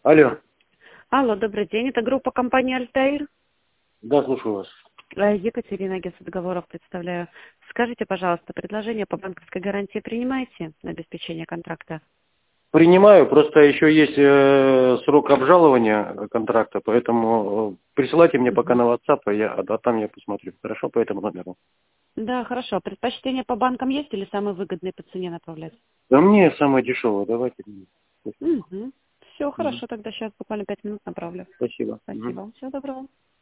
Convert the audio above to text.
Алло. Алло, добрый день. Это группа компании «Альтаир». Да, слушаю вас. Екатерина, агентство договоров представляю. Скажите, пожалуйста, предложение по банковской гарантии принимаете на обеспечение контракта? Принимаю, просто еще есть срок обжалования контракта, поэтому присылайте мне пока на WhatsApp, а там я посмотрю. Хорошо, по этому номеру. Да, хорошо. Предпочтение по банкам есть или самый выгодный по цене направлять? Да мне самое дешевое, давайте. Спасибо. Угу. Все, хорошо, тогда сейчас буквально 5 минут направлю. Спасибо. Спасибо. Всего доброго.